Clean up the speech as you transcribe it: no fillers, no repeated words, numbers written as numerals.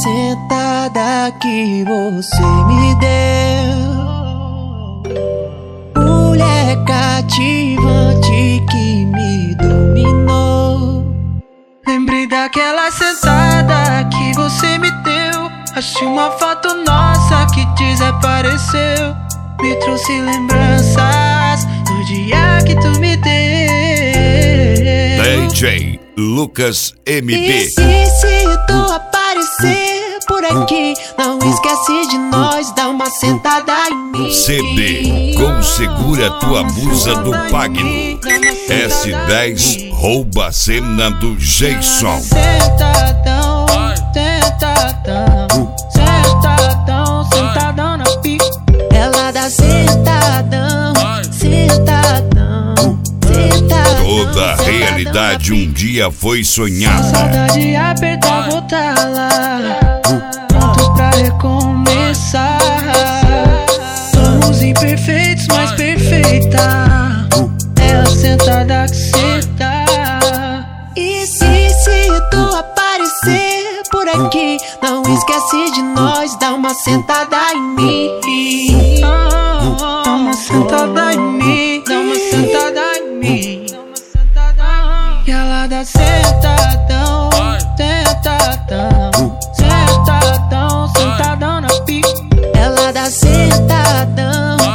sentada que você me deu, mulher cativante que me dominou. Lembrei daquela sentada que você me deu. Achei uma foto nossa que desapareceu. Me trouxe lembranças do dia que tu me deu. DJ Lucas MB. E se tu aparecer por aqui, não esquece de nós, dá uma sentada em mim. CD com Segura Tua Musa do Pagno. S10 rouba a cena do Jason. Sentadão, sentadão, sentadão, sentadão na pica. Ela dá sentadão, sentadão, sentadão. Toda a realidade um dia foi sonhada. Saudade apertar, voltar lá, prontos pra recomeçar. Somos imperfeitos, mas perfeita. Ela sentada que senta. E se tu aparecer por aqui, não esquece de nós, dá uma sentada em mim. Dá uma sentada em mim, dá uma sentada em mim. E ela dá sentadão, sentadão, sentadão, sentadão na pica. Ela dá sentadão,